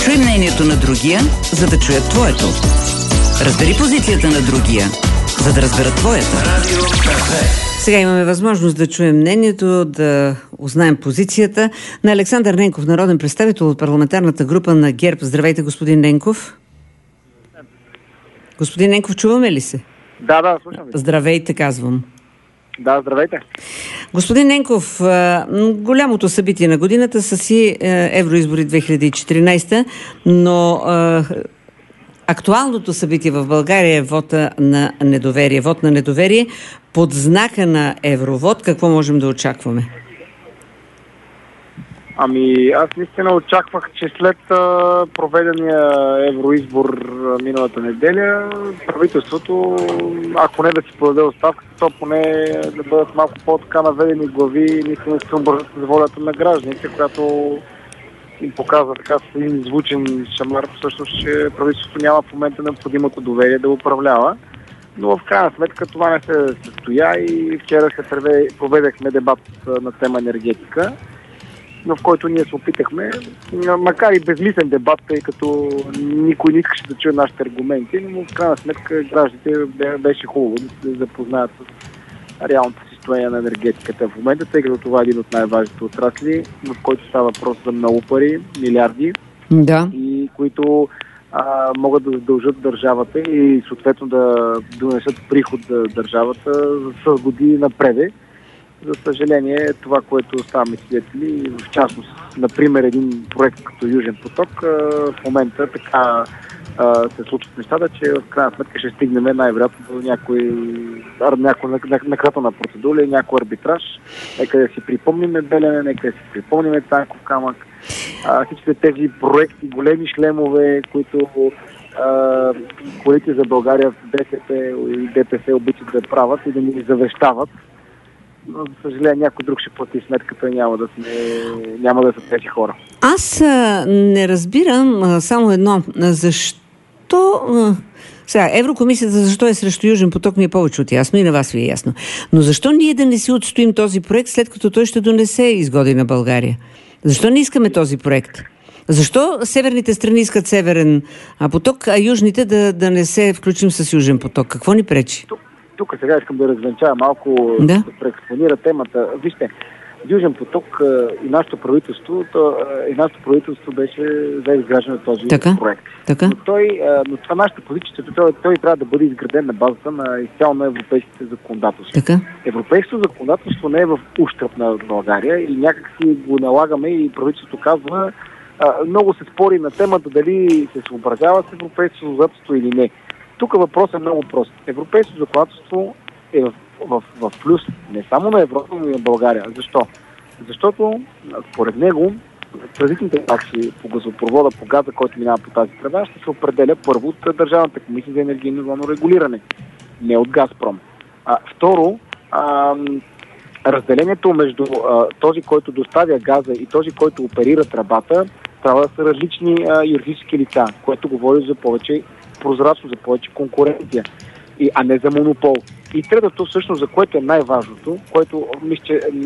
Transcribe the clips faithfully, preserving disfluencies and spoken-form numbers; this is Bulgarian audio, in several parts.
Чуй мнението на другия, за да чуят твоето. Разбери позицията на другия, за да разберат твоята. Сега имаме възможност да чуем мнението, да узнаем позицията на Александър Ненков, народен представител от парламентарната група на ГЕРБ. Здравейте, господин Ненков. Господин Ненков, чуваме ли се? Да, да, слушам ви. Здравейте, казвам. Да, здравейте. Господин Ненков, голямото събитие на годината са си евроизбори две хиляди и четиринадесета, но актуалното събитие в България е вота на недоверие. Вот на недоверие под знака на Евровод. Какво можем да очакваме? Ами, аз наистина очаквах, че след а, проведения евроизбор а, миналата неделя, правителството, ако не да си подаде оставката, то поне да бъдат малко по-така наведени глави, наистина се обържат с волята на гражданите, която им показва така с един звучен шамар, всъщност, че правителството няма в момента необходимото доверие да управлява. Но в крайна сметка това не се състоя и вчера се проведехме дебат на тема енергетика, в който ние се опитахме, макар и безмислен дебат, тъй като никой не искаше да чуе нашите аргументи, но в крайна сметка гражданите беше хубаво да се запознаят с реалното състояние на енергетиката в момента, тъй като това е един от най-важните отрасли, в който става въпрос за много пари, милиарди, да. И които а, могат да задължат държавата и съответно да донесат приход за държавата с години напред. За съжаление, това, което ставаме свидетели, в частност, например, един проект като Южен поток, в момента така се случват нещата, че в крайна сметка ще стигнем най-вероятно до някой, някой наказателна процедура или някой арбитраж. Нека да си припомним Белене, нека да си припомним Цанков камък. Всичките тези проекти, големи шлемове, които а, колите за България в БСП и ДПС обичат да правят и да ни завещават. Но, за съжаление, някой друг ще плати сметката и няма да, сме, няма да са тези хора. Аз а, не разбирам а, само едно. Защо... А, сега, Еврокомисията защо е срещу Южен поток ми е повече от ясно и на вас ви е ясно. Но защо ние да не си отстоим този проект, след като той ще донесе изгоди на България? Защо не искаме този проект? Защо северните страни искат северен поток, а южните да, да не се включим с Южен поток? Какво ни пречи? Тук сега искам да развенчая малко, да, да преекспонира темата. Вижте, Южен поток и нашето правителство, то, и нашето правителство беше за изграждане на този така, проект. Така. Но, той, но това нашата позиция, че той, той трябва да бъде изграден на базата на изцяло на европейските законодателства. Така. Европейското законодателство не е в ущърб на България и някак си го налагаме и правителството казва, много се спори на темата дали се съобразява с европейското законодателство или не. Тук въпросът е много прост. Европейското законодателство е в, в, в плюс не само на Европа, но и на България. Защо? Защото според него транзитните такси по газопровода, по газа, който минава по тази тръба, ще се определя първо от Държавната комисия за енергийно зоно регулиране, не от Газпром. А, второ, а, разделението между а, този, който доставя газа и този, който оперира тръбата, трябва да са различни а, юридически лица, което говори за повече прозрачно, за повече конкуренция, и, а не за монопол. И третото, всъщност, за което е най-важното, което мисля, че е,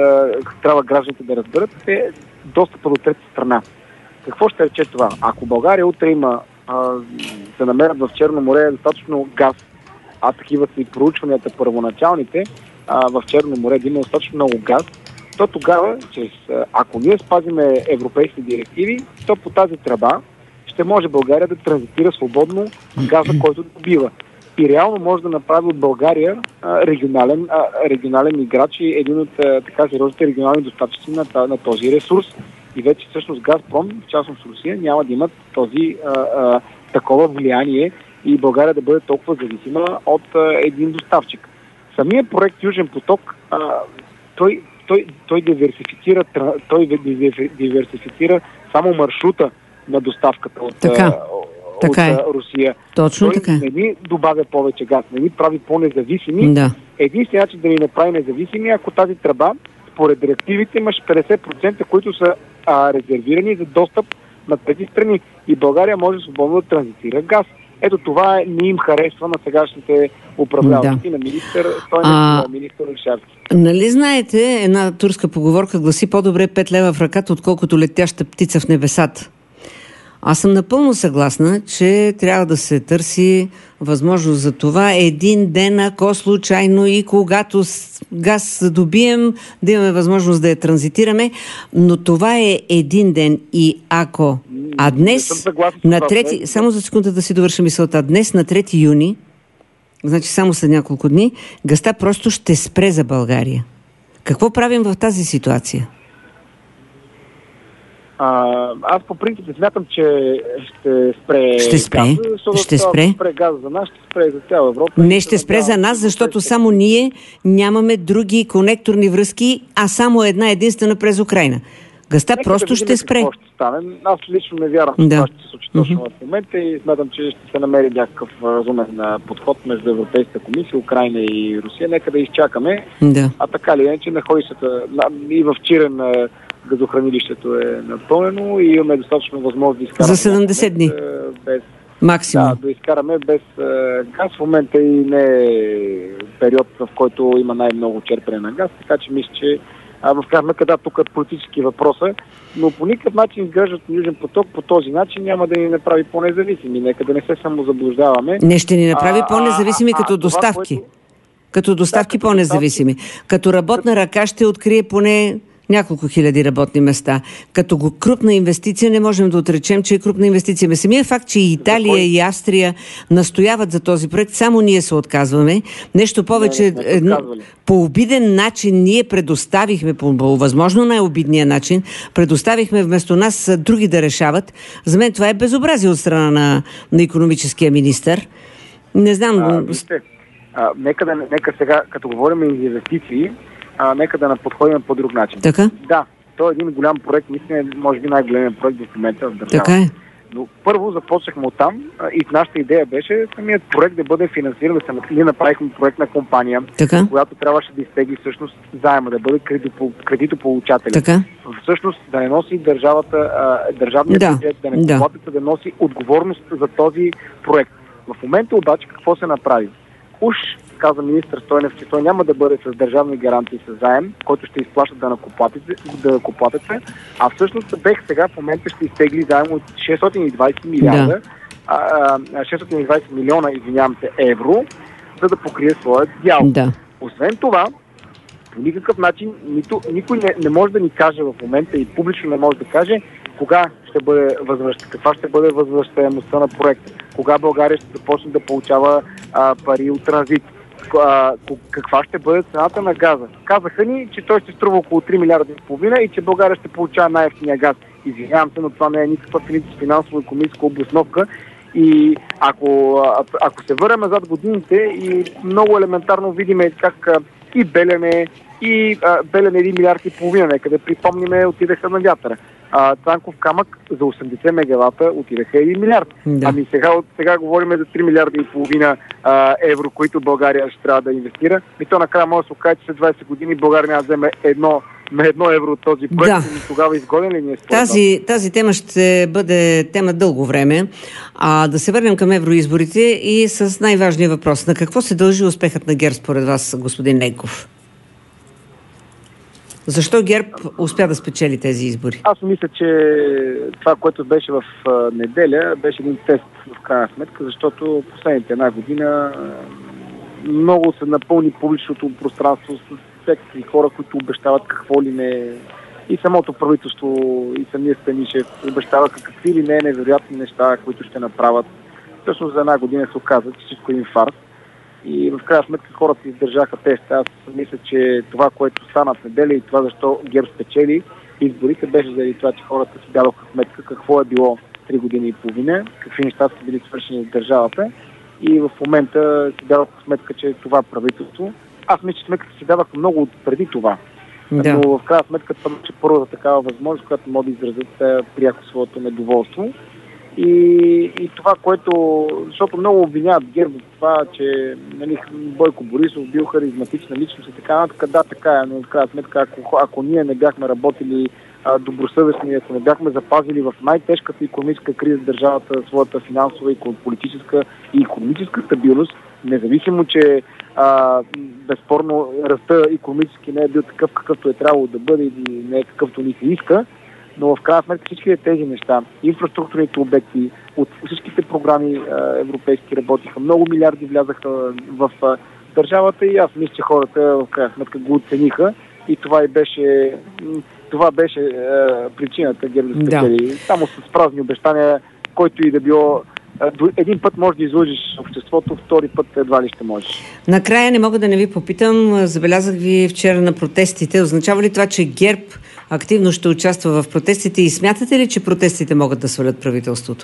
трябва гражданите да разберат, е достъпа до трета страна. Какво ще рече това? Ако България утре има, а, се намерят в Черно море достатъчно газ, а такива са и проучванията първоначалните, а, в Черно море да има достатъчно много газ, то тогава, чрез, ако ние спазиме европейски директиви, то по тази тръба ще може България да транзитира свободно газа, който добива. И реално може да направи от България а, регионален, а, регионален играч и един от а, така сериозните регионални доставчици на, на този ресурс. И вече всъщност Газпром, в частност Русия, няма да имат този а, а, такова влияние и България да бъде толкова зависима от а, един доставчик. Самият проект Южен поток, а, той, той, той, диверсифицира, той диверсифицира само маршрута на доставката от, така, от така е. Русия. Точно той така. не ни добавя повече газ, не ни прави по-независими. Да. Единственият начин да ни направи независими, ако тази тръба, според директивите, имаш петдесет процента, които са а, резервирани за достъп на тези страни. И България може свободно да транзитира газ. Ето това не им харесва на сегашните управляващи, да, на министър Стойнев и на министър Орешарски. Нали знаете, една турска поговорка гласи: по-добре пет лева в ръката, отколкото летяща птица в небесата. Аз съм напълно съгласна, че трябва да се търси възможност за това един ден, ако случайно и когато газ добием, да имаме възможност да я транзитираме, но това е един ден и ако... А днес, на трети... Само за секунда да си довърша мисълта. Днес на трети юни, значи само след няколко дни, газта просто ще спре за България. Какво правим в тази ситуация? А, аз по принцип смятам, че ще спре Ще спре? Газа, ще спре? Ще спре газа за нас, ще спре за цяла Европа. Не ще спре за нас, защото само ние нямаме други конекторни връзки, а само една единствена през Украйна. Газта Нека просто да ще спре. Ще стане. Аз лично не вярвам, че да. това ще се случи точно mm-hmm. в момента и смятам, че ще се намери някакъв разумен подход между Европейската комисия, Украйна и Русия. Нека да изчакаме. Да. А така ли иначе находищата и в Чирен газохранилището е напълнено и имаме достатъчно възможност да изкараме. За седемдесет дни? Без... Максимум. Да, да изкараме без газ. В момента и не е период, в който има най-много черпене на газ, така че мисля, че А, в крайна сметка, да, тук е политически въпроса, но по никакъв начин изграждат Южен поток по този начин няма да ни направи по-независими. Нека да не се самозаблуждаваме. Не ще ни направи по-независими а, като а, доставки. Това, което... Като доставки да, по-независими. Доставки. Като работна ръка ще открие поне няколко хиляди работни места. Като го крупна инвестиция не можем да отречем, че е крупна инвестиция. Самия факт, че и Италия и Австрия настояват за този проект, само ние се отказваме. Нещо повече, не, не, не по обиден начин ние предоставихме, по възможно най-обидния начин, предоставихме вместо нас други да решават. За мен това е безобразие от страна на, на икономическия министър. Не знам... А, вижте, а, нека, да, нека сега, като говорим за инвестиции, А, нека да подходим по друг начин. Така? Да, то е един голям проект, наистина е, може би най-големият проект в момента в държавата. Така е. Но първо започнахме оттам а, и нашата идея беше самият проект да бъде финансиран, да се ние направихме проектна компания, така? Която трябваше да изтегли всъщност заема, да бъде кредитополучател. Така? Всъщност да не носи държавата, а, държавният да. бюджет, да не да. платите, да носи отговорност за този проект. В момента обаче какво се направи? Уж каза министър Стойнев, че той няма да бъде с държавни гарантии с заем, който ще изплащат да накоплатеца, а всъщност БЕХ сега в момента ще изтегли заем от шестстотин и двадесет милиарда, да. шестстотин и двадесет милиона, извинявам се, евро, за да покрие своят дял. Да. Освен това, по никакъв начин нито, никой не, не може да ни каже в момента и публично не може да каже кога ще бъде възвръща, каква ще бъде възвръщаемостта на проекта, кога България ще започне да получава а, пари от транзит, а, каква ще бъде цената на газа. Казаха ни, че той ще струва около три милиарда и половина и че България ще получава най-евтиния газ. Извинявам се, но това не е никаква финансово-икономическа обосновка. И ако, ако се върнем назад годините и много елементарно видим как и Белене, и а, Белене един милиард и половина, нека да припомниме, отидаха на вятъра. А, Цанков камък за осемдесет мегавата отидаха един милиард. Да. Ами сега, сега говорим за три милиарда и половина а, евро, които България ще трябва да инвестира. И то накрая може да се окаже, че след двадесет години България няма да вземе едно на едно евро от този проект. Да. И тогава изгоден ли ни е според тази, тази тема ще бъде тема дълго време. А да се върнем към евроизборите и с най-важния въпрос. На какво се дължи успехът на ГЕРБ според вас, господин Ненков? Защо ГЕРБ успя да спечели тези избори? Аз мисля, че това, което беше в неделя, беше един тест в крайна сметка, защото последните една година много се напълни публичното пространство с всеки хора, които обещават какво ли не. И самото правителство, и самия Станишев обещаваха какви ли не невероятни неща, които ще направят. Всъщност за една година се оказа, че всичко е един фарс. И в крайна сметка хората издържаха теста. Аз мисля, че това, което стана в неделя и това, защо ГЕРБ спечели изборите, беше заради това, че хората си дадоха сметка какво е било три години и половина, какви неща са били свършени в държавата и в момента си дадоха сметка, че това правителство. Аз мисля, че сметката си даваха много преди това. Да. Но в крайна сметка това беше първата такава възможност, която могат да изразят пряко своето недоволство. И, и това, което... Защото много обвиняват ГЕРБ за това, че нали, Бойко Борисов бил харизматична личност и така нататък. Да, така е, но в крайна сметка, ако, ако ние не бяхме работили а, добросъвестни, ако не бяхме запазили в най-тежката икономическа криза в държавата своята финансова и политическа и икономическа стабилност, независимо, че а, безспорно ръста икономически не е бил такъв, какъвто е трябвало да бъде и не е какъвто ни се иска, Но в крайна сметка всички тези неща, инфраструктурните обекти, от всичките програми европейски работиха, много милиарди влязаха в държавата и аз мисля, че хората в крайна сметка го оцениха и това и беше, това беше е, причината ГЕРБ да спечели. Да. Само с празни обещания, който и да било. Един път можеш да излъжиш обществото, втори път едва ли ще можеш. Накрая не мога да не ви попитам, забелязах ви вчера на протестите. Означава ли това, че ГЕРБ активно ще участва в протестите и смятате ли, че протестите могат да свалят правителството?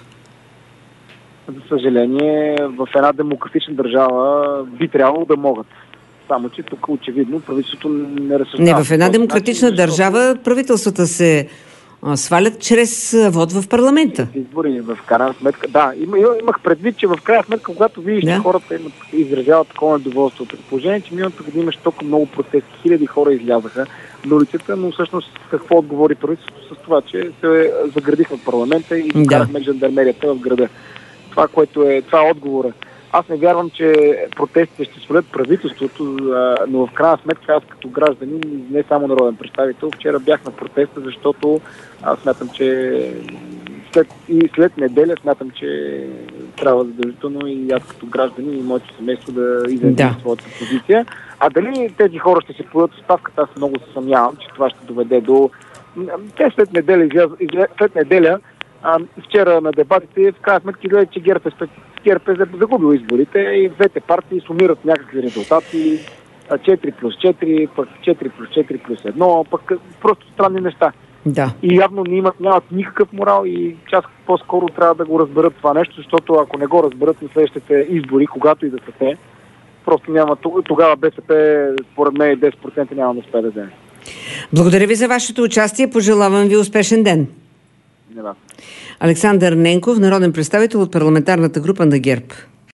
За съжаление, в една демократична държава би трябвало да могат. Само че тук очевидно правителството не разсъждава. Не, в една демократична начин, държава защото... правителствата се а, свалят чрез вод в парламента. Избори в крайна сметка. Да, има, имах предвид, че в крайна сметка, когато видиш, да. че хората имат, изразяват такова недоволство. Предположение, че миналата година имаше толкова много протести, хиляди хора излязаха на улицата, но всъщност какво отговори правителството с това, че се заградиха в парламента и докарахме да. жандармерията в града. Това, което е, това е отговора. Аз не вярвам, че протестите ще свалят правителството, но в крайна сметка аз като гражданин, не само народен представител, вчера бях на протеста, защото аз смятам, че след, и след неделя смятам, че трябва задължително и аз като гражданин и моето семейство да изявим да. своята позиция. А дали тези хора ще се подадат в оставката, аз много се съмнявам, че това ще доведе до... Те след неделя, след неделя А, вчера на дебатите в крайна сметка изгледа, че ГЕРБ е, ГЕРБ е загубил изборите и двете партии сумират някакви резултати четири плюс четири, пък четири плюс четири плюс едно, пък просто странни неща. Да. И явно не имат, нямат никакъв морал и част по-скоро трябва да го разберат това нещо, защото ако не го разберат на следващите избори, когато и да са те, просто няма, тогава БСП според мен десет процента няма да успее да вземе. Благодаря ви за вашето участие, пожелавам ви успешен ден. Не, да. Александър Ненков, народен представител от парламентарната група на ГЕРБ.